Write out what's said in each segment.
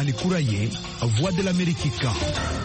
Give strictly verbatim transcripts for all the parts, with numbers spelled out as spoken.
Malikura ye, Voix de l'Amérique kan.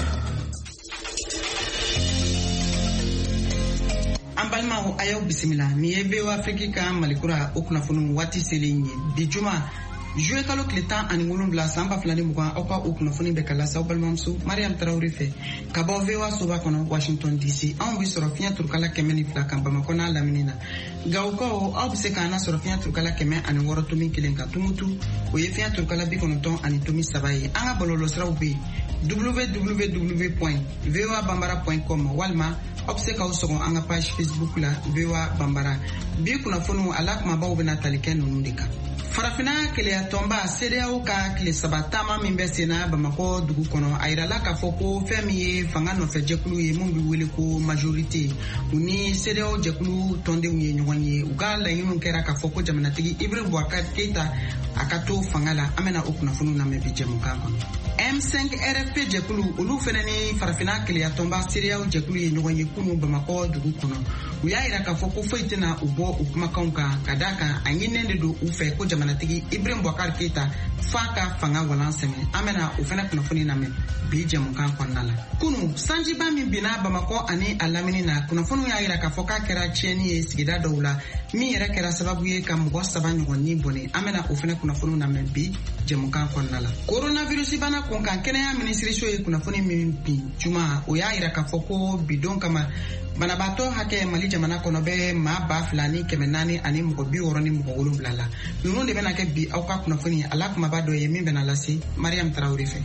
Ambalma ayaw bisimila ni ye V O Afrique kan Malikura o kunnafoni waati selen ye bi juma juillet kalo tile tan ani wolonwula san ba fila ni mugan aw ka o kunnafoni bɛ ka lase aw balimamuso Mariam Tarawele fɛ ka bɔ V O A soba kɔnɔ Washington D C anw bi sɔrɔ fiɲɛ turukala kɛmɛ ni fila kan Bamakɔ n'a lamini na nka o kɔ aw bɛ se k'an na sɔrɔ fiɲɛ turukala kɛmɛ ani wɔɔrɔ tomi kelen kan Tumutu o ye fiɲɛ turukala bi kɔnɔntɔn ani tomi saba ye an ka bɔlɔlɔsiraw bɛ yen w w w point v o a bambara point com walima aw bɛ se k'aw sɔgɔ an ka page Facebook la V O A Bambara bi kunnafoniw ala kumabaw bɛna tali kɛ ninnu de kan. Farafina keleya tɔnba C D A O ka tile saba taama min bɛ senna Bamakɔ dugu kɔnɔ a yirala k'a fɔ ko fɛn min ye fanga nɔfɛ jɛkulu ye mun bɛ wele ko majorité u ni C D A O jɛkulu tɔndenw ye ɲɔgɔn ye u ka laɲiniw kɛra k'a fɔ ko jamanatigi Ibrahim Boubacar Keita a ka to fanga la an bɛna o kunnafoniw lamɛn bi jɛmukan kɔnɔ. M cinq R F P jɛkulu olu fɛnɛ ni farafina keleya tɔnba C D A O jɛkulu ye ɲɔgɔn ye kunu Bamakɔ dugu kɔnɔ u y'a yira k'a fɔ ko foyi tɛna u bɔ u kumakanw kan ka d'a kan a ɲininen de don u fɛ ko jamanatigi Ibrahim Boubacar Keita f'a ka fanga walan sɛmɛ an bɛna o fɛnɛ kunnafoni lamɛn bi jɛmukan kɔnɔna la. Kunu sanjiba min binna Bamakɔ ani a lamini na kunnafoniw y'a yira k'a fɔ k'a kɛra tiɲɛni ye sigida dɔw la min yɛrɛ kɛra sababu ye ka mɔgɔ saba ɲɔgɔn ni bɔnɛ an bɛna o fɛnɛ kunnafoniw lamɛn bi jɛmukan kɔnɔna la. Coronavirus bana kunkan kɛnɛya minisiriso ye kunnafoni min bin juma o y'a yira k'a fɔ ko bidon kama banabaatɔ hakɛ Mali jamana kɔnɔ bɛ maa ba fila ni kɛmɛ naani ani mɔgɔ bi wɔɔrɔ ni mɔgɔ wolonwula la ninnu de bɛna kɛ bi aw ka kunnafoni ala kumaba dɔ ye min bɛna lase Mariam Tarawele fɛ.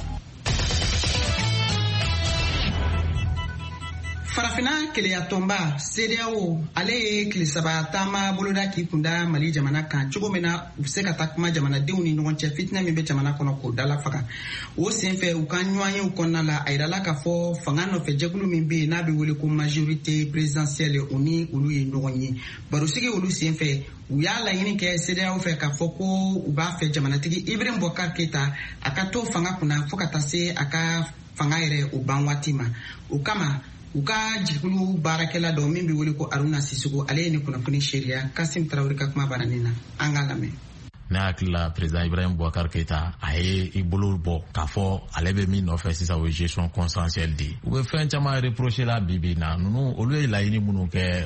Farafina keleya tɔnba C D A O ale ye tile saba taama boloda k'i kunda Mali jamana kan cogo min na u bɛ se ka taa kuma jamanadenw ni ɲɔgɔn cɛ fitinɛ min bɛ jamana kɔnɔ k'o dalafaga o senfɛ u ka ɲɔgɔnyew kɔnɔna la a yirala k'a fɔ fanga nɔfɛ jɛkulu min bɛ yen n'a bɛ wele ko majorité présidentielle o ni olu ye ɲɔgɔn ye barosigi olu senfɛ u y'a laɲini kɛ C D A O fɛ k'a fɔ ko u b'a fɛ jamanatigi Ibrahim Boubacar Keita a ka to fanga kunna fo ka taa se a ka fanga yɛrɛ o ban waati ma o kama u ka jɛkulu baarakɛla dɔ min bɛ wele ko Aruna Sissoco ale ye ni kunnafoni seereya Kasim Tarawele ka kuma baranin na an k'a lamɛn. Ne hakili la président Ibrahim Boubacar Keita a ye i bolo bɔ k'a fɔ ale bɛ min nɔfɛ sisan o ye gestion consensuelle de ye u bɛ fɛn caman reprocher la bi bi na ninnu olu ye laɲini minnu kɛ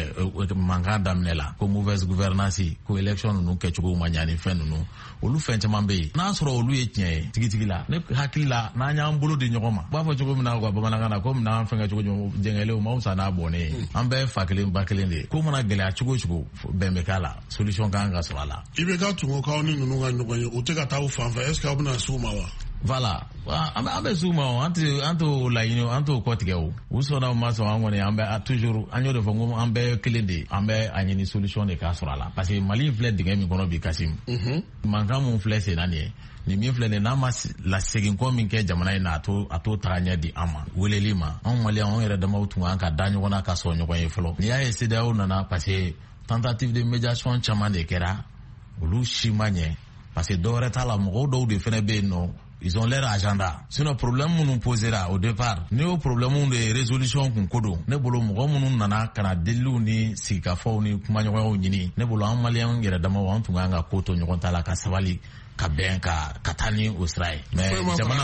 mankan daminɛ la ko mauvaise gouvernance ko élection ninnu kɛcogo ma ɲa ni fɛn ninnu olu fɛn caman bɛ yen n'a sɔrɔ olu ye tiɲɛ ye tigitigi la ne hakili la n'an y'an bolo di ɲɔgɔn ma u b'a fɔ cogo min na ka bamanankan na ko minna an fɛn kɛ cogo jɛngɛlenw ma fisa n'a bɔnnen ye an bɛɛ fa kelen ba kelen de ye ko mana gɛlɛya cogo o cogo bɛn bɛ k'a la solution kan ka sɔrɔ a la. I bɛ ka tungo k'aw ni ninnu ka ɲɔgɔn ye u tɛ ka taa u fan fɛ est ce que aw bɛna s'u ma wa. Voilà an bɛ s'u ma o an tɛ an t'o laɲini an t'o kɔ tigɛ o u sɔnna u ma sɔn an kɔni an bɛ toujours an y'o de fɔ ko an bɛɛ kelen de an bɛ a ɲini solution de k'a sɔrɔ a la parce que Mali filɛ dingɛ min kɔnɔ bi Kasim mankan mun filɛ sen na nin ye nin min filɛ nin n'a ma lasegin kɔ min kɛ jamana in na a t'o a t'o taga ɲɛ di an ma weleli ma anw Maliyɛnw anw yɛrɛ damaw tun kan ka da ɲɔgɔn na ka sɔn ɲɔgɔn ye fɔlɔ n'i y'a ye C D A O nana parce que tentative de médiation caman de kɛra olu si ma ɲɛ parce que dɔwɛrɛ t'a la mɔgɔw dɔw de fɛnɛ bɛ yen nɔ ils ont leur agenda sinon problème minnu posera au départ ne y'o problème de résolution kun ko don ne bolo mɔgɔ minnu nana ka na deliliw ni sigikafɔw ni kumaɲɔgɔnyaw ɲini ne bolo an Maliyɛnw yɛrɛ damaw an tun kan ka ko to ɲɔgɔn ta la ka sabali ka bɛn ka ka taa ni o sira ye mais jamana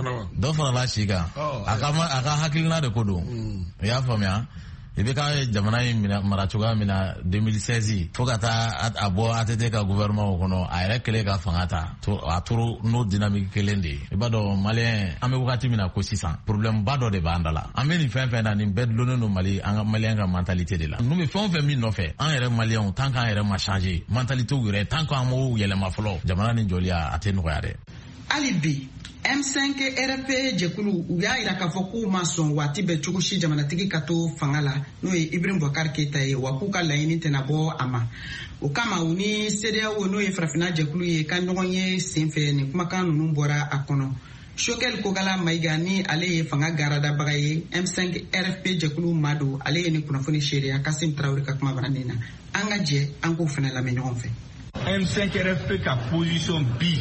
dɔ farala si kan a ka a ka hakilina de ko don i y'a faamuya i bɛ ka jamana in mara cogoya min na deux mille seize fo ka taa a bɔ A T T ka gouvernement kɔnɔ a yɛrɛ kɛlen ka fanga ta a tora n'o dynamique kelen de ye i b'a dɔn Maliyɛn an bɛ wagati min na ko sisan problème ba dɔ de b'an da la an bɛ nin fɛn fɛn na nin bɛɛ dulonnen don Mali an ka Maliyɛn ka mentalité de la ninnu bɛ fɛn o fɛn min nɔfɛ an yɛrɛ Maliyɛnw tant qu'an yɛrɛ ma changer mentalité yɛrɛ tant qu'an m'o yɛlɛma fɔlɔ jamana nin jɔliya a tɛ nɔgɔya dɛ. Hali bi M cinq R F P jɛkulu u y'a yira k'a fɔ k'u ma sɔn waati bɛɛ cogo si jamanatigi ka to fanga la n'o ye Ibrahim Boubacar Keita ye wa k'u ka laɲini tɛna bɔ a ma o kama u ni C D A O n'o ye farafina jɛkulu ye ka ɲɔgɔn ye senfɛ nin kumakan ninnu bɔra a kɔnɔ Choguel Kogala Mayiga ni ale ye fanga garadabaga ye M cinq R F P jɛkulu maa don ale ye ni kunnafoni seereya Kasim Tarawele ka kuma baranin na an ka jɛ an k'o fana lamɛn ɲɔgɔn fɛ. M cinq R F P ka position bi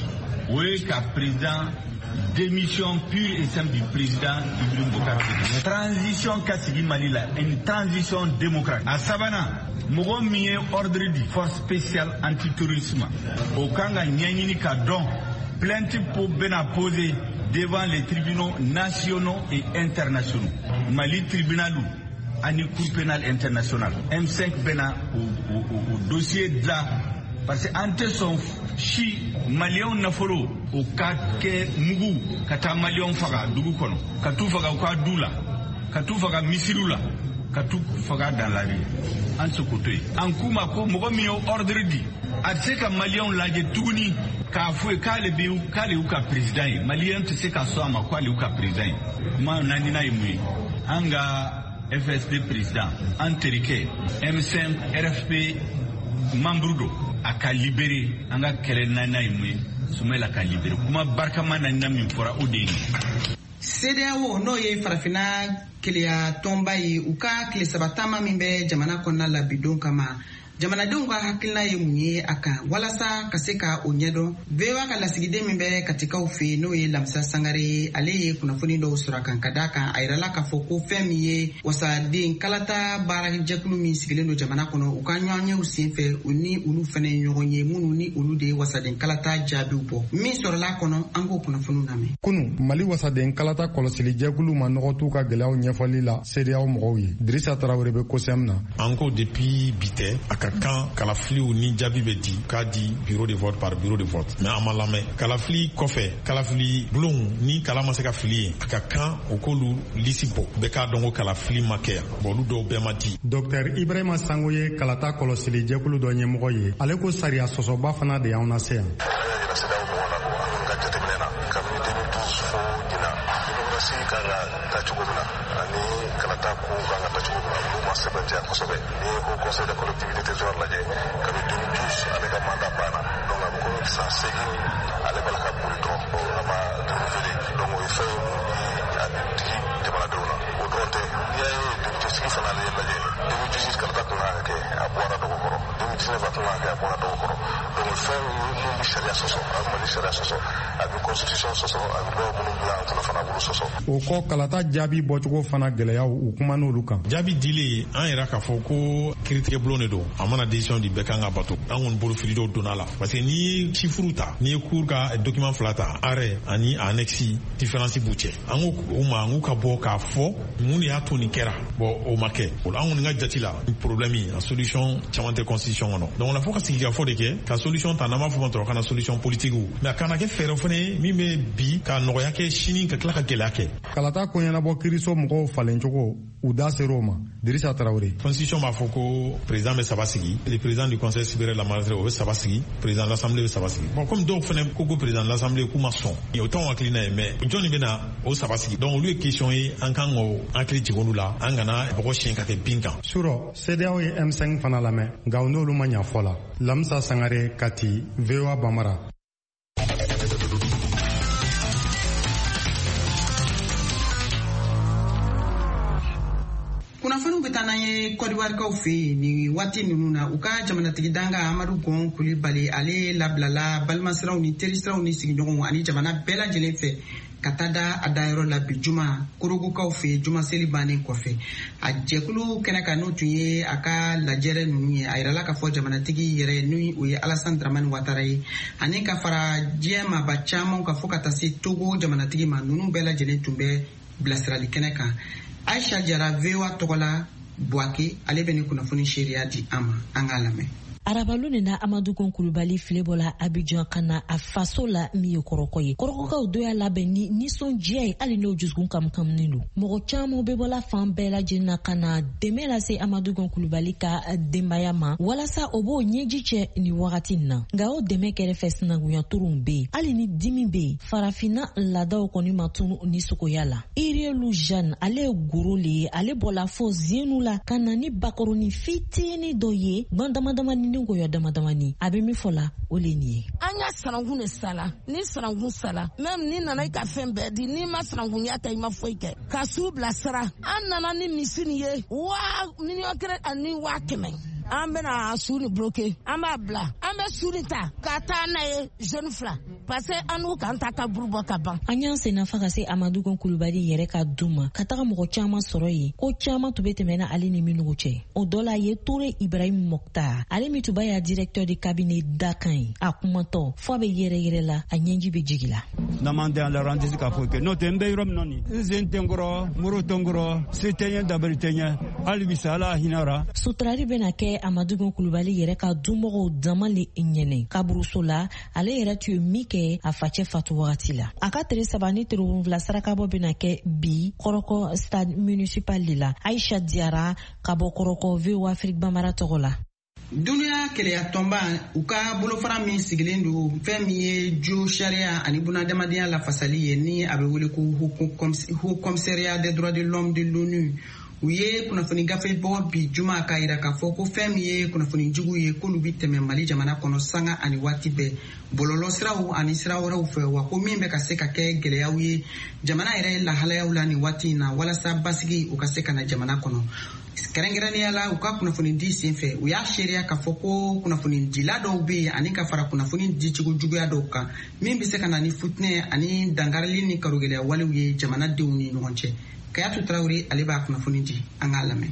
oui ka président démission pure et simple du président Ibrahim Boubacar Keïta. Transition kasigi Mali la, une transition démocratique. À Sabana, mogo miye ordre di force spéciale antiterrorisme. Au Kanga nyanyini ka don plainte pour bena poser devant les tribunaux nationaux et internationaux. Mali tribunalou ani cour pénale internationale. M cinq bena au, au, au, au dossier de la parce que ante son chi malion nafolo au ka ke mugu kata malion faga dugu kono katu faga kwa dula katu faga misirula katu faga dans la rue en ce côté en kuma ko mogo mi ordre di ate ka malion laje tuguni ka fue ka le biu ka le uka president malien te se ka so ama kwa le uka president ma nani na imu anga F S D président Anterike M cinq R F P Mambrudo aka libéré anga kele nana imwe sumela ka libéré kuma barkama nana min fora odeni C D A O no ye farafina kilia tomba yi uka kile sabatama mimbe jamana konna la bidon kama jamana dongo hakilina ye munye aka walasa kaseka onyedo vewa kala sigide mimbe katika ufe no ye lamsa sangare ale kuna funi do usura kankadaka airala ka foko femiye wasa din kalata bara jeklu mi sigile no jamana kono ukanyanye usienfe uni ulu fene nyogonye munu ni ulu de wasa din kalata jabi upo mi sorala kono ango kuna funu name kunu Mali wasa din kalata kolosili jeklu manogotu ka gelaw nyefali la C D A O mogoyi Drissa Traoré be kosemna anko depuis bité aka quand Kalafli ou ni Jabi Bedi ka di bureau de vote par bureau de vote mais amalame Kalafli kofe Kalafli blon ni kalama se ka fili aka kan okolu lisipo be ka dongo Kalafli makea bolu do be mati Docteur Ibrahima Sangoye kalata kolosili jekulu do nyemogoye ale ko sariya sosoba fana de yauna se sebenarnya kosobe ni ko conseil de collectivité territoriale laje kabi deux mille douze avec un mandat bana donc am ko sa segi ale bala ka pour do ama renouveler donc il faut ni aditi de bala dona o donte ya député sigi fana le laje deux mille dix-huit kala ta na ke abora do ko deux mille dix-neuf atuna ke abora do ko donc il faut ni sharia soso ama ni sharia soso avec constitution soso avec do bunu bla tuna fana bulu soso o ko kalata jabi bochgo fana geleya u kuma no luka jabi dile an yɛrɛ k'a fɔ ko kiiritigɛ bulon de don a mana décision di bɛɛ kan ka bato an kɔni bolo fili dɔw donna la parce que n'i ye chiffres ta n'i ye cour ka document fila ta arrêt ani annexe différence b'u cɛ an ko o ma an k'u ka bɔ k'a fɔ mun de y'a to nin kɛra bon o ma kɛ o la an kɔni ka jati la problème a solution caman tɛ constitution kɔnɔ donc la fo ka sigi ka fɔ de kɛ ka solution ta n'an b'a fɔ ma dɔrɔn ka na solution politique mais a kana kɛ fɛɛrɛ fana min bɛ bi ka nɔgɔya kɛ sini ka tila ka gɛlɛya kɛ kalata ko ɲɛnabɔ kiiriso mɔgɔw falen cogo u da ser'o ma Drissa Traoré constitution b'a fɔ ko président bɛ saba sigi le président du conseil supérieur de la magistrature o bɛ saba sigi président de l'assemblée bɛ saba sigi bon comme dɔw fana ko ko président de l'assemblée k'u ma sɔn o t'anw hakilina ye mais jɔnni bɛ na o saba sigi donc olu ye question ye an kan k'o hakili jigin olu la an kana bɔgɔ siɲɛ ka kɛ bin kan surɔ C D A O ye M cinq fana lamɛn nka u n'olu ma ɲɛ fɔ la Lamsa Sangare Kati V O A Bamara. kunnafoniw bɛ taa n'an ye Côte d'Ivoire kaw fɛ yen nin waati ninnu na u ka jamanatigi danga Amadu Gon Kulibali ale labilala balimasiraw ni terisiraw ni sigiɲɔgɔnw ani jamana bɛɛ lajɛlen fɛ ka taa da a dayɔrɔ la bi juma korogukaw fɛ juma seli bannen kɔfɛ a jɛkulu kɛnɛ kan n'o tun ye a ka lajɛrɛ ninnu ye a yirala k'a fɔ jamanatigi yɛrɛ ni o ye Alassane Dramane Ouattara ye ani ka fara diɲɛ maaba caman ka fɔ ka taa se Togo jamanatigi ma ninnu bɛɛ lajɛlen tun bɛ bilasirali kɛnɛ kan Aisha Jara V O A tɔgɔla Buake ale bɛ ni kunnafoni seereya di an ma an k'a lamɛn. Arabalu ni na Amadu Gon Kulibali filebola Abidjan kana a faso la mi ye kɔrɔkɔ ye kɔrɔkɔkaw do y'a labɛn ni nisɔndiya ye hali n'o jusukun kamkamni don mɔgɔ caman bɛ bɔla fan bɛɛ lajɛlen na ka na dɛmɛ lase Amadu Gon Kulibali ka denbaya ma walasa o b'o ɲɛji cɛ ni wagati na nka o dɛmɛ kɛrɛfɛ sinakunya turuw bɛ yen hali ni dimi bɛ yen farafina laadaw kɔni ma tunu ni sogoya la Irielu Jeanne ale ye goro le ye ale bɔla fo zienu la ka na ni bakɔrɔni fitini dɔ ye gban damadamani ni goya damadamani a bɛ min fɔ la o le nin ye an y'a sanankun de sala ni sanankun sala même ni nana i ka fɛn bɛɛ di ni ma sanankunya ta i ma foyi kɛ ka su bila sara an nana ni misi nin ye waa miliyɔn kelen ani waa kɛmɛ an bɛna su ni bloqué an b'a bila an bɛ su ni ta ka taa n'a ye jeune fila parce que an n'u kan ta ka buru bɔ ka ban. An y'an senna fa ka se Amadu Gon Kulibali yɛrɛ ka du ma ka taga mɔgɔ caman sɔrɔ yen ko caman tun bɛ tɛmɛna ale ni minnu cɛ. O dɔ la ye Ture Ibrahim Mokhtar ale min tun b'a ya directeur de cabinet Dakan ye a kumatɔ fɔ a bɛ yɛrɛ yɛrɛ la a ɲɛji bɛ jigi la. N'amande an la rendez ka fɔ kɛ n'o tɛ n bɛ yɔrɔ min na nin n sen tɛ n kɔrɔ muru tɛ n kɔrɔ se tɛ n ye dabali tɛ n ye hali bi sa Ala hinɛra. Suturali bɛna kɛ Amadu Gon Kulibali yɛrɛ ka dumɔgɔw dama le ɲɛnɛ kaburuso la ale yɛrɛ tun ye min kɛ a facɛ fatu wagati la. A ka tile saba ni tile wolonwula sarakabɔ bɛna kɛ bi Kɔrɔkɔ stade municipal de la. Aisha Diara ka bɔ Kɔrɔkɔ V O Afrique Bamara tɔgɔ la. Duniya keleya tɔnba u ka bolofara min sigilen don fɛn min ye jo sariya ani bunadamadenya lafasali ye ni a bɛ wele ko Haut Commissariat des droits de l'homme de l'ONU. U ye kunnafoni gafe bɔ bi juma k'a yira k'a fɔ ko fɛn min ye kunnafoni jugu ye k'olu bi tɛmɛ Mali jamana kɔnɔ sanga ani waati bɛɛ bɔlɔlɔ siraw ani sira wɛrɛw fɛ wa ko min bɛ ka se ka kɛ gɛlɛyaw ye jamana yɛrɛ lahalayaw la nin waati in na walasa basigi u ka se ka na jamana kɔnɔ. Kɛrɛnkɛrɛnnenya la u ka kunnafoni di sen fɛ u y'a seereya k'a fɔ ko kunnafoni dila dɔw bɛ yen ani ka fara kunnafoni dicogo juguya dɔw kan min bɛ se ka na ni futinɛ ani dangarili ni karogɛlɛya walew ye jamanadenw ni ɲɔgɔn cɛ. Kayatu Traoré ale b'a kunnafoni di an k'a lamɛn.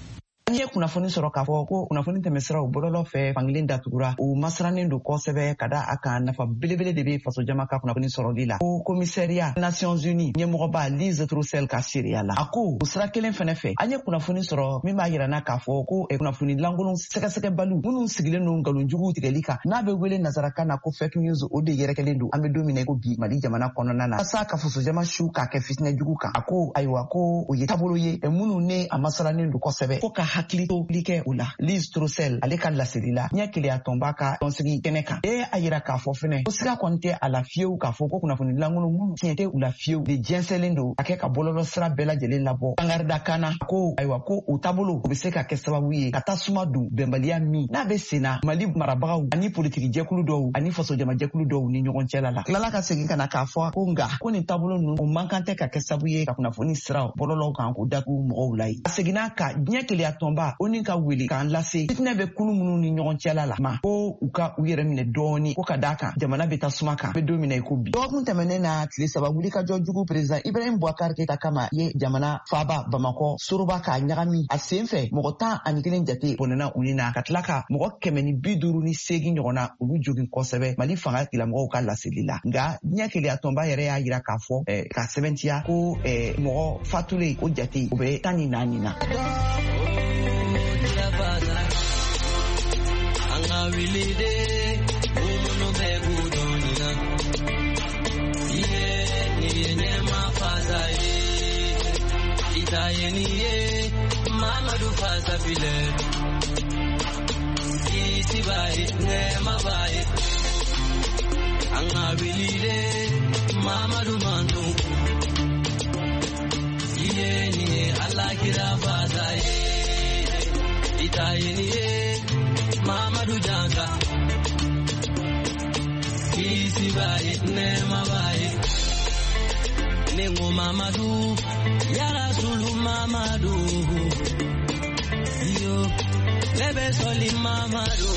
An ye kunnafoni sɔrɔ k'a fɔ ko kunnafoni tɛmɛsiraw bɔlɔlɔ fɛ fankelen datugura u masirannen don kosɛbɛ ka da a kan nafa belebele de bɛ faso jama ka kunnafoni sɔrɔli la. O Commissariat Nations Unies ɲɛmɔgɔba Lise Troussel ka seereya la. A ko o sira kelen fɛnɛ fɛ an ye kunnafoni sɔrɔ min b'a yira na k'a fɔ ko kunnafoni lankolon sɛgɛsɛgɛbaliw minnu sigilen don nkalonjuguw tigɛli kan n'a bɛ wele nazarakan na ko fake news o de yɛrɛkɛlen don an bɛ don min na ko bi Mali jamana kɔnɔna na. Walasa ka faso jama su k'a kɛ fitinɛ jugu kan a ko ayiwa ko o ye taabolo ye minnu ne a masirannen don kosɛbɛ fo ka hakili to kɛ o la. Lise Troussel ale ka laseli la ɲɛ keleya tɔnba ka tɔnsigi kɛnɛ kan e a yira k'a fɔ fɛnɛ ko siga kɔni tɛ a la fiyewu k'a fɔ ko kunnafoni lankolon minnu tiɲɛ tɛ u la fiyewu de jɛnsɛnlen don a kɛ ka bɔlɔlɔ sira bɛɛ lajɛlen labɔ. Kangarida kana ko ayiwa ko o taabolo o bɛ se ka kɛ sababu ye ka tasuma don bɛnbaliya min n'a bɛ senna Mali marabagaw ani politiki jɛkulu dɔw ani faso jama jɛkulu dɔw ni ɲɔgɔn cɛla la. Tilala ka segin ka na k'a fɔ ko nka ko nin taabolo ninnu o man kan tɛ ka kɛ sababu ye ka kunnafoni sira bɔlɔlɔw kan k'o datugu mɔgɔw la ye. A seginna ka diɲɛ keleya tɔnba o ni ka wele k'an lase fitinɛ bɛ kulu minnu ni ɲɔgɔn cɛla la ma ko u ka u yɛrɛ minɛ dɔɔni ko ka d'a kan jamana bɛ taa suma kan bɛ don min na i ko bi. Dɔgɔkun tɛmɛnen na tile saba wuli ka jɔ jugu président Ibrahim Boubacar Keita kama ye jamana faaba Bamakɔ Soroba k'a ɲagami a sen fɛ mɔgɔ tan ani kelen jate bɔnɛna u ni na ka tila ka mɔgɔ kɛmɛ ni bi duuru ni seegin ɲɔgɔnna olu jogin kosɛbɛ Mali fanga tigilamɔgɔw ka laseli la. Nka diɲɛ keleya tɔnba yɛrɛ y'a yira k'a fɔ ka sɛbɛntiya ko mɔgɔ fatulen o jate o bɛ tan ni naani na. Mamadou Janka Kisi baye nema baye Nengo Mamadou Ya Rasulu Mamadou Yo Lebe soli Mamadou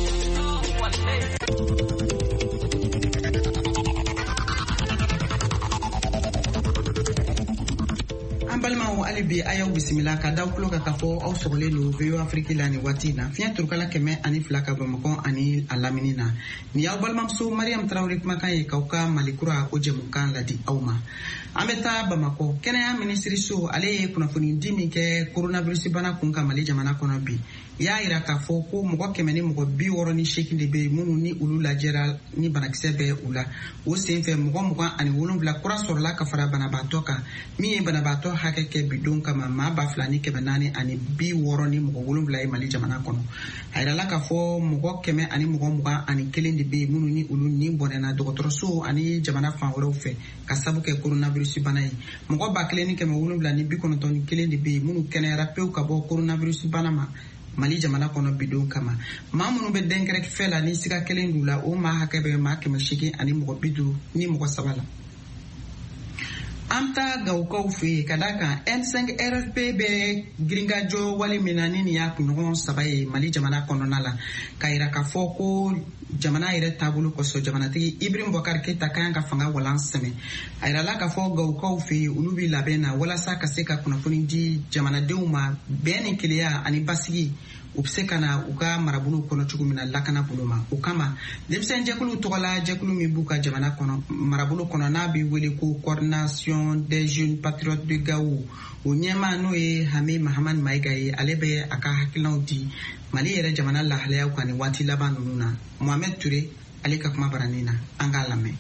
An balimaw hali bi a y'aw bisimila ka daw tulo ka fɔ aw sɔgɔlen don V O Afrique la nin waati na fiɲɛ turukala kɛmɛ ani fila ka Bamakɔ ani a lamini na ni y'aw balimamuso Mariam Traoré kumakan ye k'aw ka Malikura o jɛmukan ladi aw ma. An bɛ taa Bamakɔ kɛnɛya minisiriso ale ye kunnafoni di min kɛ coronavirus bana kun ka Mali jamana kɔnɔ bi. I y'a yira k'a fɔ ko mɔgɔ kɛmɛ ni mɔgɔ bi wɔɔrɔ ni seegin de bɛ minnu ni olu lajɛra ni banakisɛ bɛ u la. O sen fɛ mɔgɔ mugan ani wolonwula kura sɔrɔla ka fara banabaatɔ kan min ye banabaatɔ hakɛ kɛ bidon kama maa ba fila ni kɛmɛ naani ani bi wɔɔrɔ ni mɔgɔ wolonwula ye Mali jamana kɔnɔ. A yirala k'a fɔ mɔgɔ kɛmɛ ani mɔgɔ mugan ani kelen de bɛ minnu ni olu ni bɔnɛna dɔgɔtɔrɔso ani jamana fan wɛrɛw fɛ ka sabu kɛ coronavirus bana ye. Mɔgɔ ba kelen ni kɛmɛ wolonwula ni bi kɔnɔntɔn ni kelen de bɛ minnu kɛnɛyara pewu ka bɔ coronavirus bana ma Mali jamana kɔnɔ bidon kama. Maa minnu bɛ dɛnkɛrɛfɛ la ni siga kelen d'u la o maa hakɛ bɛ maa kɛmɛ seegin ani mɔgɔ bi duuru ni mɔgɔ saba la. Amta gaukaw fe kadaka M cinq R F P be gringajo wali minani ni ya kunyon sabaye Mali jamana kɔnɔna la kaira ka fɔ ko jamana yɛrɛ taabolo kɔsɔ jamanatigi Ibrahim Boubacar Keita ka ka fanga walan sɛmɛ a yira la ka fɔ gaukaw fe olu bi labɛn na walasa ka se ka kunnafoni di jamanadenw ma bɛn ni keleya ani basigi u bɛ se ka na u ka marabolo kɔnɔ cogo min na lakana bolo ma o kama denmisɛn jɛkulu tɔgɔla jɛkulu min b'u ka jamana kɔnɔ marabolo kɔnɔ n'a bɛ wele ko coordination des jeunes patriotes de Gao o ɲɛmaa n'o ye Hami Mahamad Mayiga ye ale bɛ a ka hakilinaw di Mali yɛrɛ jamana lahalayaw kan ni waati laban ninnu na Mohamed Ture ale ka kuma baranin na an k'a lamɛn.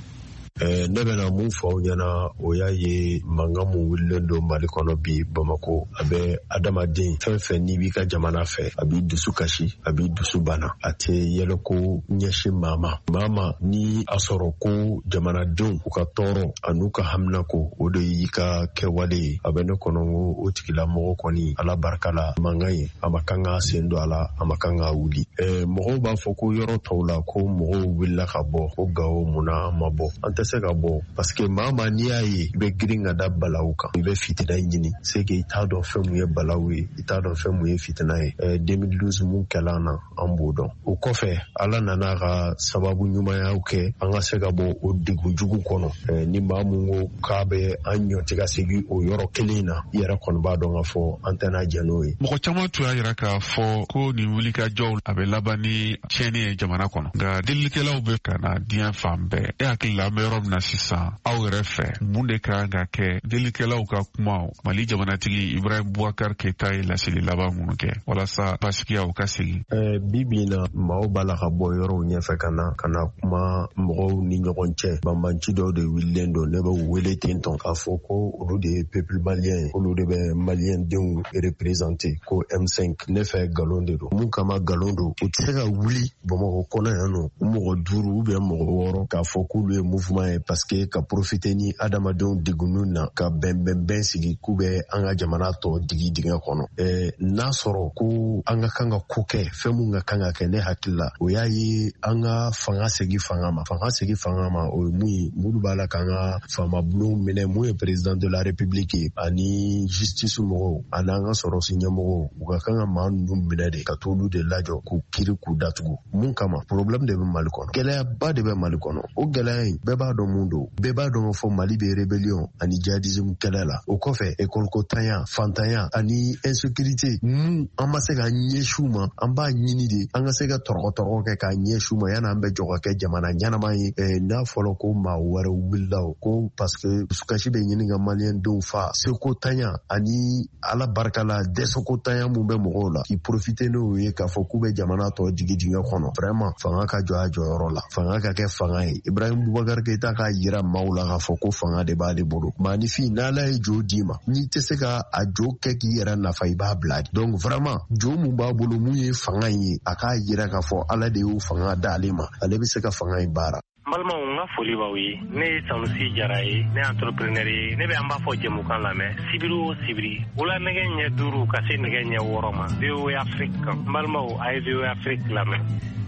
ne bɛna mun fɔ aw ɲɛna o y'a ye mankan mun wulilen don Mali kɔnɔ bi Bamako a bɛ adamaden fɛn fɛn n'i b'i ka jamana fɛ a b'i dusu kasi a b'i dusu bana a tɛ yɛlɛ ko ɲɛsin maa ma maa ma ni a sɔrɔ ko jamanadenw u ka tɔɔrɔ a n'u ka hamina ko o de y'i ka kɛwale ye a bɛ ne kɔnɔ ko o tigilamɔgɔ kɔni Ala barika la mankan ye a ma kan ka sen don a la a ma kan ka wuli mɔgɔw b'a fɔ ko yɔrɔ tɔw la ko mɔgɔw wulila ka bɔ ko Gao munna ma bɔ an tɛ se ka bɔ parce que maa ma n'i y'a ye i bɛ girin ka da balawu kan i bɛ fitina ɲini c'est que i t'a dɔn fɛn mun ye balawu ye i t'a dɔn fɛn mun ye fitina ye deux mille douze mun kɛla an na an b'o dɔn o kɔfɛ Ala nana ka sababu ɲumanyaw kɛ an ka se ka bɔ o degun jugu kɔnɔ ni maa mun ko k'a bɛ an ɲɔti ka segin o yɔrɔ kelen na i yɛrɛ kɔni b'a dɔn ka fɔ an tɛna jɛ n'o ye. Mɔgɔ caman tun y'a yira k'a fɔ ko nin wulikajɔw a bɛ laban ni tiɲɛni ye jamana kɔnɔ nka delilikɛlaw bɛ ka na diɲɛ fan bɛɛ e hakili la an bɛ yɔrɔ min na sisan aw yɛrɛ fɛ mun de kan ka kɛ delilikɛlaw ka kumaw Mali jamanatigi Ibrahim Boubacar Keita ye laseli laban minnu kɛ walasa basigiyaw ka segin. bi bi in na maaw b'a la ka bɔ yɔrɔw ɲɛfɛ ka na ka na kuma mɔgɔw ni ɲɔgɔn cɛ banbanci dɔw de wililen don ne bɛ wele ten tɔn k'a fɔ ko olu de ye peuple malien ye olu de bɛ malien denw représenter ko M cinq ne fɛ galon de don mun kama galon don u tɛ se ka wuli Bamakɔ kɔnɔ yan nɔ mɔgɔ duuru ou bien mɔgɔ wɔɔrɔ k'a fɔ k'olu ye mouvement ye parce que ka profiter ni adamadenw degunnu na ka bɛn bɛn bɛn sigi k'u bɛ an ka jamana tɔ digi dingɛ kɔnɔ n'a sɔrɔ ko an ka kan ka ko kɛ fɛn mun ka kan ka kɛ ne hakili la o y'a ye an ka fanga segin fanga ma fanga segin fanga ma o ye mun ye minnu b'a la k'an ka faamabulon minɛ mun ye président de la république ye ani justice mɔgɔw ani an ka sɔrɔsi ɲɛmɔgɔw u ka kan ka maa ninnu minɛ de ka t'olu de lajɔ k'u kiri k'u datugu mun kama problème de bɛ Mali kɔnɔ gɛlɛyaba de bɛ Mali kɔnɔ o gɛlɛya in bɛɛ b'a dɔn mun don bɛɛ b'a dɔn fɔ Mali bɛ rébellion ani djihadisme kɛlɛ la o kɔfɛ école tanya fantanya ani insécurité mun an ma se ka ɲɛsiw ma an b'a ɲini de an ka se ka tɔrɔgɔtɔrɔ kɛ k'a ɲɛsiw ma yanni an bɛ jɔ ka kɛ jamana ɲɛnama ye n'a fɔra ko maa wɛrɛ wulila o ko parce que dusukasi bɛ ɲini ka maliyɛn denw fa seko tanya ani Ala barika la dɛsɛko tanya mun bɛ mɔgɔw la k'i profiter n'o ye k'a fɔ k'u bɛ jamana tɔ digi dingɛ kɔnɔ vraiment fanga ka jɔ a jɔyɔrɔ la fanga ka kɛ fanga ye Ibrahim Boubacar Keita k'a yira maaw la k'a fɔ ko fanga de b'ale bolo maanifin n'Ala ye jo d'i ma n'i tɛ se ka a jo kɛ k'i yɛrɛ nafa i b'a bila donc vraiment jo mun b'a bolo mun ye fanga in ye a k'a yira k'a fɔ Ala de y'o fanga d'ale ma ale bɛ se ka fanga in baara. N balimaw n ka foli b'aw ye ne ye Sanusi Jara ye ne ye entrepreneur ye ne bɛ an b'a fɔ jɛmukan lamɛn sibiri o sibiri wula nɛgɛ ɲɛ duuru ka se nɛgɛ ɲɛ wɔɔrɔ ma V O A Afrique kan n balimaw a ye V O A Afrique lamɛn.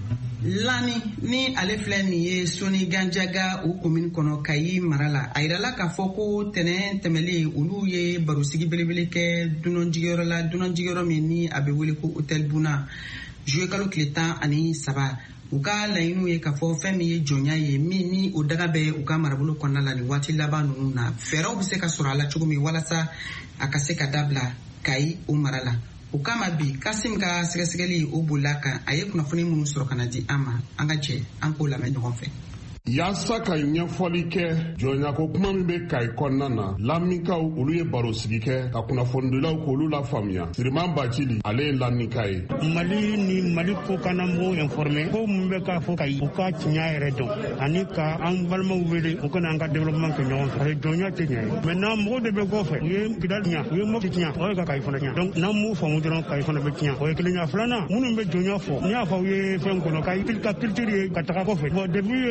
Lani ni ale filɛ nin ye Soni Ganjaga o commune kɔnɔ Kayi mara la a yirala k'a fɔ ko tɛnɛn tɛmɛlen olu ye barosigi belebele kɛ dunanjigiyɔrɔ la dunanjigiyɔrɔ min ni a bɛ wele ko hôtel Buna juillet kalo tile tan ani saba u ka laɲiniw ye k'a fɔ fɛn min ye jɔnya ye min ni o daga bɛ u ka marabolo kɔnɔna la nin waati laban ninnu na fɛɛrɛw bɛ se ka sɔrɔ a la cogo min walasa a ka se ka dabila Kayi o mara la o kama bi Kasim ka sɛgɛsɛgɛli o bolila kan a ye kunnafoni minnu sɔrɔ ka na di an ma an ka jɛ an k'o lamɛn ɲɔgɔn fɛ. Yaasa ka ɲɛfɔli kɛ jɔnyako kuma min bɛ Kayi kɔnɔna na lamikaw olu ye baro sigi kɛ ka kunnafonidilaw k'olu la faamuya Siriman Bacili ale ye lamika ye. Mali ni Mali ko kana mɔgɔw informé ko mun bɛ k'a fɔ Kayi u ka tiɲɛ yɛrɛ dɔn ani ka an balimaw wele u kana an ka développement kɛ ɲɔgɔn fɛ jɔnya tɛ ɲɛ ye maintenant mɔgɔw de bɛ kɔfɛ u ye Kidali tiɲɛ u ye Mopti tiɲɛ o ye ka Kayi fana tiɲɛ donc n'an m'u faamu dɔrɔn Kayi fana bɛ tiɲɛ o ye kelen ye filanan minnu bɛ jɔnya fɔ n'i y'a fɔ u ye fɛn kɔnɔ Kayi ka culture ye ka taga kɔfɛ bon depuis kɔfɛ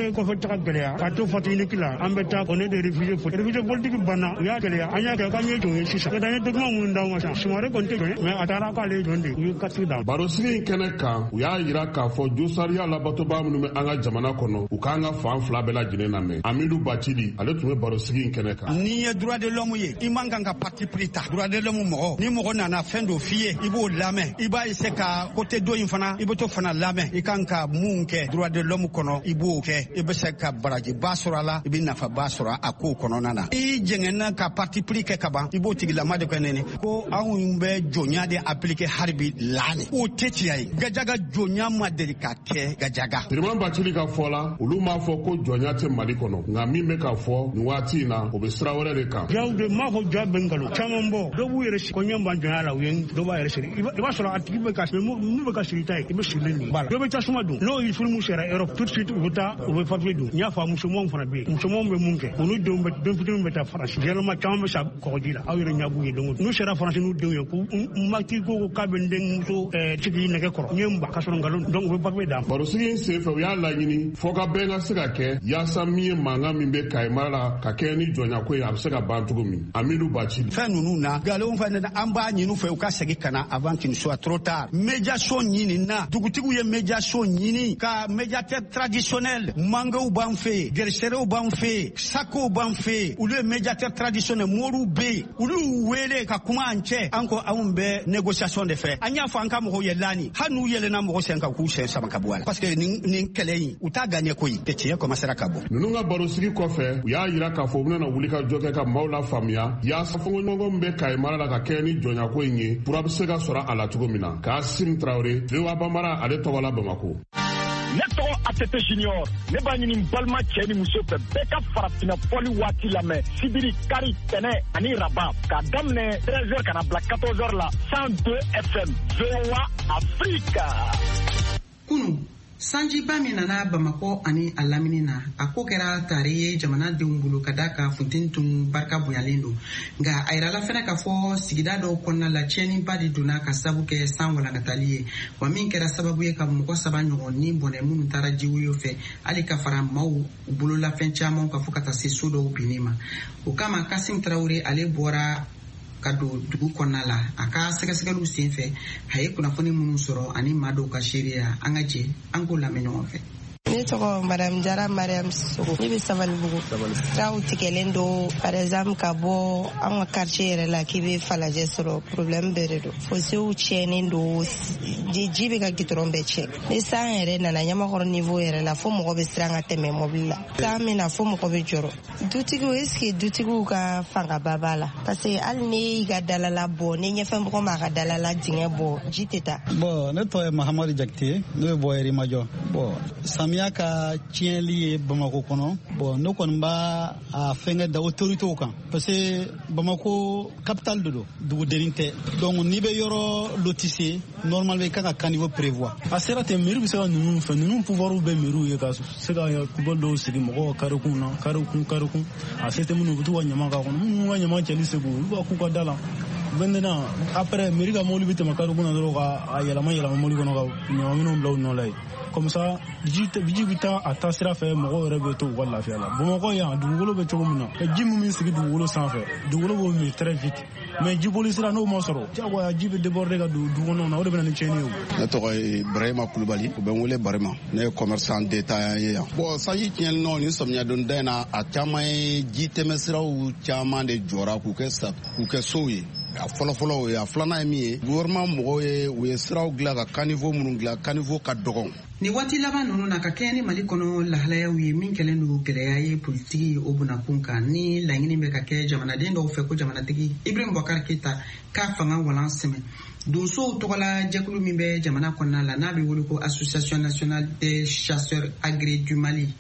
ka gɛlɛya ka to fatiginiki la an bɛ taa on est des réfugiés politiques réfugiés politiques banna u y'a gɛlɛya an y'a kɛ k'an ye jɔn ye sisan ka taa ye document minnu d'aw ma sisan Sumare kɔni tɛ jɔn ye mais a taara k'ale ye jɔn de u ye carte d'a ma. barosigi in kɛnɛ kan u y'a yira k'a fɔ josariya labatobaa minnu bɛ an ka jamana kɔnɔ u k'an ka fan fila bɛɛ lajɛlen lamɛn. Amidu Bacili ale tun bɛ barosigi in kɛnɛ kan. n'i ye droit de l'homme ye i man kan ka parti pris ta droit de l'homme mɔgɔ ni mɔgɔ nana fɛn dɔ f'i ye i b'o lamɛn i b'a essayer ka côté dɔ in fana i bɛ to fana lamɛn i kan ka mun kɛ droit de l'homme kɔnɔ i b'o kɛ i bɛ se ka barajiba sɔrɔ a la i bɛ nafaba sɔrɔ a kow kɔnɔna na i jɛngɛnna ka parti pris kɛ ka ban i b'o tigilama de kɛ nɛni ko anw bɛ jɔnya de appliquer haribi laani o tɛ tiɲɛ ye Gajaga jɔnya ma deli ka kɛ Gajaga. Siriman Bacili ka fɔ la olu m'a fɔ ko jɔnya tɛ Mali kɔnɔ nka min bɛ ka fɔ nin waati in na o bɛ sira wɛrɛ de kan. jaw de m'a fɔ jɔ bɛ nkalon caman bɔ dɔw b'u yɛrɛ siri ko ɲɛ ban jɔnya la u ye dɔw b'a yɛrɛ siri i b'a sɔrɔ a tigi bɛ ka mun bɛ ka siri ta ye i bɛ sirilen nin b'a la dɔw bɛ tasuma dun n'o ye filimu sera Europe tout de suite u bɛ taa u bɛ papier dun n y'a fɔ musomanw fana bɛ yen musomanw bɛ mun kɛ olu denw bɛ den fitininw bɛ taa Faransi yɛlɛma caman bɛ sa kɔgɔji la aw yɛrɛ ɲɛ b'u ye don o don n'u sera Faransi n'u denw ye ko n ma k'i ko k'a bɛ n denmuso tigi nɛgɛ kɔrɔ n ye n ba ka sɔrɔ nkalon donc u bɛ papier d'a ma. barosigi in senfɛ u y'a laɲini fɔ ka bɛn ka se ka kɛ yaasa min ye mankan min bɛ Kayi mara la ka kɛ ni jɔnyako ye a bɛ se ka ban cogo min. Amidu Bacili. fɛn ninnu na nkalon fɛnɛ an b'a ɲini u fɛ u ka segin ka na avant qu'il ne soit trop tard. médiation ɲini na dugutigiw ye médiation ɲini ka médiateur traditionnel mangaw b'an fɛ yen gɛrɛsɛrɛw b'an fɛ yen sakow b'an fɛ yen olu ye médiateur traditionnel moriw bɛ yen olu wele ka kuma an cɛ an ko anw bɛ négociation de fɛ an y'a fɔ an ka mɔgɔw ye laani hali n'u yɛlɛnna mɔgɔ sen kan k'u sen sama ka bɔ a la parce que nin nin kɛlɛ in u t'a gagné koyi que tiɲɛ commencera ka bɔ. ninnu ka barosigi kɔfɛ u y'a yira k'a fɔ u bɛna wuli ka jɔ kɛ ka maaw la faamuya yaasa fɔɲɔgɔn min bɛ Kayi mara la ka kɛ ni jɔnyako in ye fura bɛ se ka sɔrɔ a la cogo min na. Kasim Traoré V O A Banbara ale tɔgɔ la Bamako. ne tɔgɔ A T T Junior ne b'a ɲini n balima cɛ ni muso fɛ bɛɛ ka farafinna fɔli waati lamɛn sibiri kari tɛnɛ ani raba k'a daminɛ treize heures ka na bila quatorze heures la cent deux F M V O A Afrique. Kunu sanjiba min nana Bamakɔ ani a lamini na a ko kɛra tare ye jamanadenw bolo ka da ka funteni tun barika bonyalen don nka a yirala fɛnɛ k'a fɔ sigida dɔw kɔnɔna la tiɲɛniba de donna ka sabu kɛ san walankatali ye wa min kɛra sababu ye ka mɔgɔ saba ɲɔgɔn ni bɔnɛ minnu taara jiwoyo fɛ hali ka fara maaw bololafɛn caman ka fɔ ka taa se so dɔw binni ma o kama Kasim Traoré ale bɔra ka don dugu kɔnɔna la a ka sɛgɛsɛgɛliw senfɛ a ye kunnafoni minnu sɔrɔ ani maa dɔw ka seereya an ka jɛ an k'o lamɛn ɲɔgɔn fɛ. Ne tɔgɔ Madame Jara Mariam Sogo ne bɛ Sabalibugu siraw tigɛlen don par exemple ka bɔ an ka quartier yɛrɛ la k'i bɛ Falajɛ sɔrɔ problème bɛɛ de don fossés tiɲɛnen don ji bɛ ka gitɔrɔn bɛɛ tiɲɛ ni san yɛrɛ nana Ɲamakɔrɔ niveau yɛrɛ la fo mɔgɔ bɛ siran ka tɛmɛ mobili la san min na fo mɔgɔ bɛ jɔrɔ dutigiw est ce que dutigiw ka fangaba b'a la parce que hali ne y'i ka dalala bɔ ne ɲɛfɛ mɔgɔ m'a ka dalala dingɛ bɔ ji tɛ taa. Bon ne tɔgɔ ye Mahamadu Jakite ne bɛ bɔ Yirimajɔ bon samiya ka tiɲɛli ye Bamakɔ kɔnɔ bon ne kɔni b'a a fɛngɛ da autorités kan parce que Bamakɔ capitale de don dugudennin tɛ donc n'i bɛ yɔrɔ lotissé normalement i kan ka caniveau prévoir a sera ten mairie bɛ se ka ninnu fɛ ninnu pouvoir bɛ maire ye ka se ka kubali dɔw sigi mɔgɔw ka carré kun na carré kun carré kun a se tɛ minnu u bɛ t'u ka ɲama k'a kɔnɔ minnu ka ɲama cɛli segu olu b'a k'u ka da la maintenant après mairie ka mobili bɛ tɛmɛ carré kun na dɔrɔn ka yɛlɛma yɛlɛma mobili kɔnɔ ka ɲama minnu bila u nɔ la ye comme ça ji bɛ taa a taa sira fɛ mɔgɔw yɛrɛ bɛ to u ka lafiya la Bamakɔ yan dugukolo bɛ cogo min na ji min bɛ sigi dugukolo sanfɛ dugukolo b'o min très vite mais jiboli sira n'o ma sɔrɔ diyagoya ji bɛ déborder ka don du kɔnɔna na o de bɛ na ni tiɲɛni ye o. Ne tɔgɔ ye Ibrahima Kulubali u bɛ n wele Barima ne ye commerçant détaillant ye yan bon sanji tiɲɛni nɔ ni samiya don da in na a caman ye ji tɛmɛsiraw caman de jɔra k'u kɛ sa k'u kɛ sow ye a fɔlɔfɔlɔ o ye a filanan ye min ye gouvernement mɔgɔw ye u ye siraw dilan ka caniveau minnu dilan caniveau ka dɔgɔn. Ni waati laban ninnu na ka kɛɲɛ ni Mali kɔnɔ lahalayaw ye min kɛlen don gɛlɛya ye politiki o bunakun kan ni laɲini bɛ ka kɛ jamanaden dɔw fɛ ko jamanatigi Ibrahim Boubacar Keita k'a fanga walan sɛmɛ donsow tɔgɔla jɛkulu min bɛ jamana kɔnɔna la n'a bɛ wele ko Association nationale des chasseurs agréés du Mali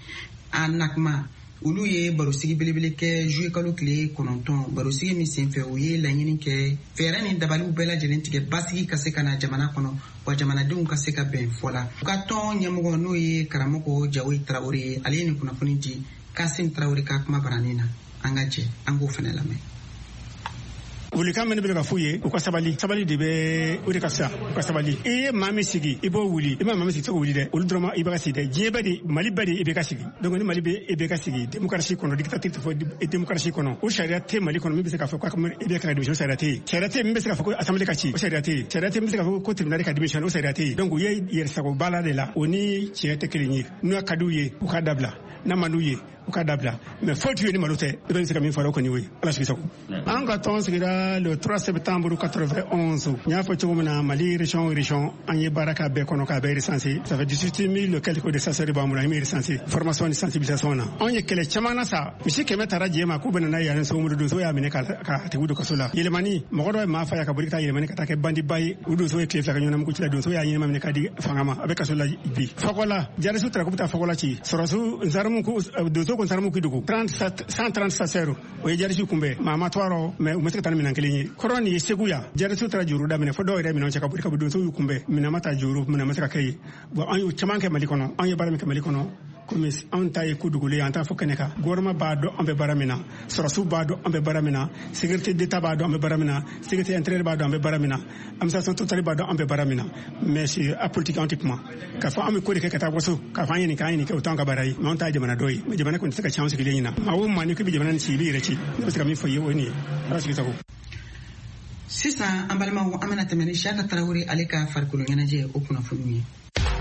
ANACMA olu ye barosigi belebele kɛ juillet kalo tile kɔnɔntɔn barosigi min senfɛ o ye laɲini kɛ fɛɛrɛ ni dabaliw bɛɛ lajɛlen tigɛ basigi ka se ka na jamana kɔnɔ wa jamanadenw ka se ka bɛn fɔ la u ka tɔn ɲɛmɔgɔ n'o ye karamɔgɔ Jawoyi Traoré ye ale ye nin kunnafoni di Kasim Traoré ka kuma baranin na an ka jɛ an k'o fana lamɛn. wuli kan men be ka fuye u ka sabali sabali de be o de ka sa u ka sabali e mami sigi e bo wuli e mami sigi to wuli de olu drama i ba ka sigi je ba de mali ba de e be ka sigi donc ni mali be e be ka sigi démocratie kono dictature fo e démocratie kono o sharia te mali kono mi be se ka fo ka e be ka division sharia te sharia te mi be se ka fo assemblée ka ci o sharia te sharia te mi be se ka fo ko tribunal ka division o sharia te donc ye yer sa ko bala de la oni ci te kelini no kaduye u ka dabla na manuye u ka dabla mais faut tuer ni malote e be se ka mi faro ko ni we ala sigi sako an ka ton sigira le trois septembre quatre-vingt-onze nya fo ci na mali région région an ye baraka be kono ka be recensé ça fait dix-huit mille quelques de sasari ba mura mi recensé formation de sensibilisation na on ye kele chamana sa misi keme taraje ma ku bana ya so mu do so ya mine ka ka te wudo kasola yelemani mo godo ma fa ya ka burika yelemani ka ta ke bandi bay wudo so e klef la ka nyona mu ku ci la do so ya yima mine ka di fangama abe kasola bi fakola jare su tra ku ta fakola ci sorosu nzaramu ku do so ko nzaramu ku dugu trente-sept cent trente sasero o ye jare su kumbe mama twaro me o meska tan minan kelini koroni ye seguya jare su tra juru da mine fo do re minan ka burika do so yu kumbe mina mata juru mina meska kai bo an yu chamanke mali kono an ye barame ke mali kono comme an ta ye kudugule an ta fo keneka gorma ba do ambe baramina sorosu ba do ambe baramina sécurité d'état ba do ambe baramina sécurité intérieure ba do ambe baramina administration totale ba do ambe baramina mais c'est apolitique antiquement ka fa ambe ko de ka ta woso ka fa yini ka yini ke utan ka barai non ta jamana doyi jamana ko saka chance ke lenyina ma wo mani ko bi jamana ni cibi reci parce que mi fo ye woni rasu sako sisan an balimaw an bena tɛmɛ ni Siyaka Tarawele ale ka farikolo ɲɛnajɛ o kunnafoniw ye.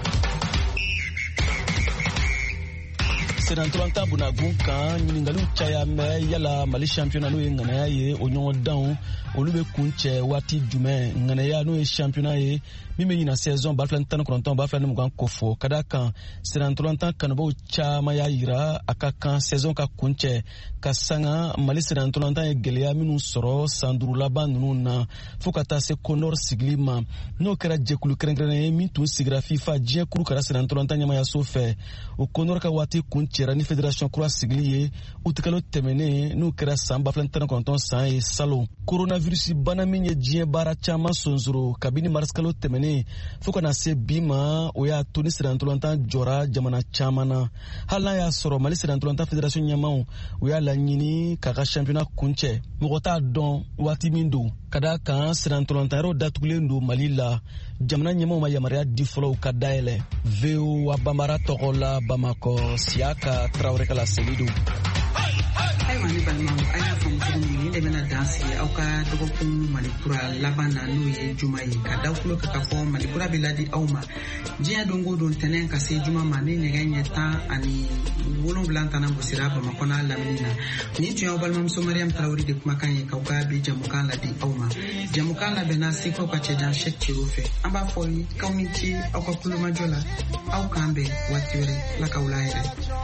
Senantolanta bunagun kan ɲiningaliw caya mɛ yala Mali championnat n'o ye ŋanaya ye o ɲɔgɔn danw olu bɛ kun cɛ waati jumɛn ŋanaya n'o ye championnat ye min bɛ ɲina saison ba fila ni tan ni kɔnɔntɔn ba fila ni mugan ko fɔ ka da kan senantolanta kanubaw caman y'a yira a ka kan saison ka kun cɛ ka sanga Mali senantolanta ye gɛlɛya minnu sɔrɔ san duuru laban ninnu na fo ka taa se Kondor sigili ma n'o kɛra jɛkulu kɛrɛnkɛrɛnnen ye min tun sigira FIFA diɲɛ kuru kɛra senantolanta ɲɛmayaso fɛ o Kondor ka waati kun cɛra ni fédération kura sigili ye utikalo tɛmɛnen n'u kɛra san ba fila ni tan ni kɔnɔntɔn san ye salon coronavirus bana min ye diɲɛ baara caman sonsoro kabini marisikalo tɛmɛnen fo kana se bi ma o y'a to ni senantolanta jɔra jamana caman na hali n'a y'a sɔrɔ Mali senantolanta fédération ɲɛmaw o y'a laɲini k'a ka championnat kun cɛ mɔgɔ t'a dɔn waati min don ka da kan senantolanta yɔrɔ datugulen don Mali la jamana ɲɛmaw ma yamaruya di fɔlɔ ka dayɛlɛ V O A Bambara tɔgɔ la Bamakɔ Siyaka Tarawele ka laseli don. Ayiwa ne balimaw a y'a faamu cogo min nin de bɛna dan sigi aw ka dɔgɔkun malikura laban na n'o ye juma ye ka daw tulo ka fɔ malikura bɛ ladi aw ma diɲɛ don o don tɛnɛn ka se juma ma ni nɛgɛ ɲɛ tan ani wolonwula tana gosira Bamakɔ n'a lamini na nin tun y'aw balimamuso Mariam Tarawele de kumakan ye k'aw ka bi jamukan ladi aw ma jamukan labɛnna Seko ka cɛjan Sɛk Ciro fɛ an b'a fɔ k'aw ni ce aw ka kulomajɔ la aw k'an bɛn waati wɛrɛ Ala k'aw la yɛrɛ.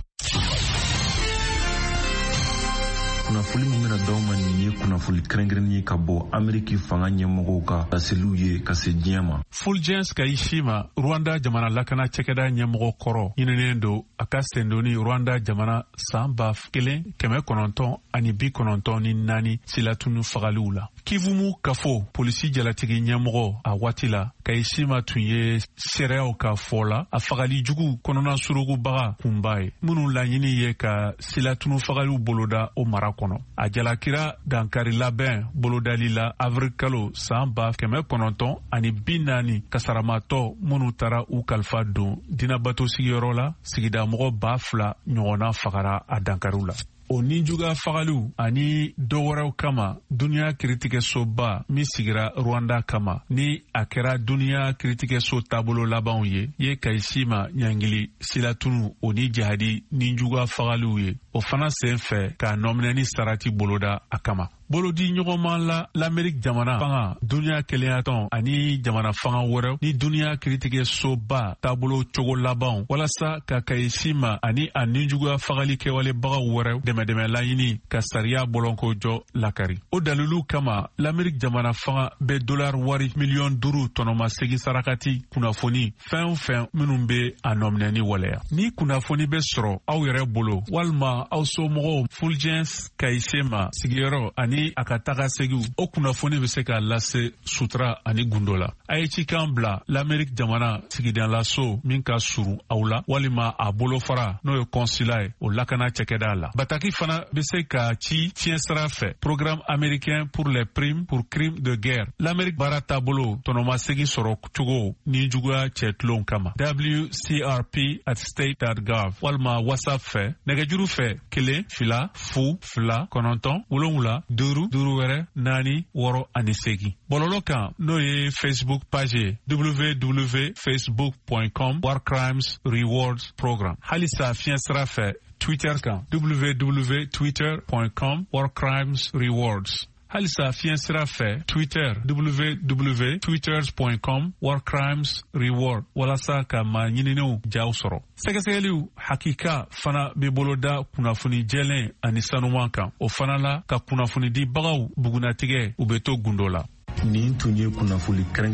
kunnafoni min bɛna d'aw ma nin ye kunnafoni kɛrɛnkɛrɛnnen ye ka bɔ Ameriki fanga ɲɛmɔgɔw ka laseliw ye ka se diɲɛ ma. Fulgence Kayishima, Rwanda jamana lakana cɛkɛda ɲɛmɔgɔ kɔrɔ ɲininen don a ka sendoni Rwanda jamana san ba kelen kɛmɛ kɔnɔntɔn ani bi kɔnɔntɔn ni naani silatunu fagaliw la. Kivumu Kafo, polisi jalatigi ɲɛmɔgɔ a waati la, Kayishima tun ye sariyaw ka fɔ la a fagali jugu kɔnɔna surugubaga kunba ye minnu laɲini ye ka silatunu fagaliw boloda o mara kɔnɔ. A jalakira dankari labɛn bolodali la avril kalo san ba kɛmɛ kɔnɔntɔn ani bi naani kasaramatɔ minnu taara u kalifa don dinabato sigiyɔrɔ la sigida mɔgɔ ba fila ɲɔgɔnna fagara a dankariw la. O ninjuga fagaliw ani dɔwɛrɛw kama duniya kiritigɛsoba min sigira Rwanda kama ni a kɛra duniya kiritigɛso taabolo labanw ye ye Kayishima ɲangili silatunu o ni jihadi ninjuga fagaliw ye o fana sen fɛ k'a nɔminɛni sarati boloda a kama. Bolodi ɲɔgɔnman la l'Amérique jamana fanga duniya keleyatɔn ani jamana fanga wɛrɛw ni duniya kiritigɛsoba taabolo cogo labanw walasa ka Kayishima ani a ninjuguya fagali kɛwalebagaw wɛrɛw dɛmɛdɛmɛ laɲini ka sariya bɔlɔnko jɔ lakari. O dalilu kama l'Amérique jamana fanga bɛ dollar wari miliyɔn duuru tɔnɔma segi sarakati kunnafoni fɛn o fɛn minnu bɛ a nɔminɛni waleya. Ni kunnafoni bɛ sɔrɔ aw yɛrɛ bolo walima aw somɔgɔw Fulgence Kayishima sigiyɔrɔ ani ani a ka taga segiw o kunnafoni bɛ se ka lase sutura ani gundo la. A ye cikan bila l'Amérique jamana sigidanlaso min ka surun aw la walima a bolofara n'o ye consulat ye o lakana cɛkɛda la. Bataki fana bɛ se ka ci fiɲɛ sira fɛ programme américain pour les primes pour crimes de guerre. L'Amérique baara taabolo tɔnɔmasegi sɔrɔ cogo ni juguya cɛtulon kama. W C R P at state dot gov walima WhatsApp fɛ nɛgɛjuru fɛ kelen fila fu fila kɔnɔntɔn wolonwula duuru duuru wɛrɛ naani wɔɔrɔ ani segi. Bɔlɔlɔ kan n'o ye Facebook page ye w w w dot facebook dot com war crimes rewards program. Halisa fiɲɛ sira fɛ Twitter kan w w w dot twitter dot com war crimes rewards. Halisa fiɲɛ sira fɛ Twitter w w w dot twitter dot com war crimes reward walasa ka maa ɲininiw jaw sɔrɔ. Sɛgɛsɛgɛliw hakika fana bɛ boloda kunnafoni jɛlen ani sanuman kan. O fana la ka kunnafoni di bagaw bugunatigɛ u bɛ to gundo la. Nin tun ye kunnafoni kɛrɛn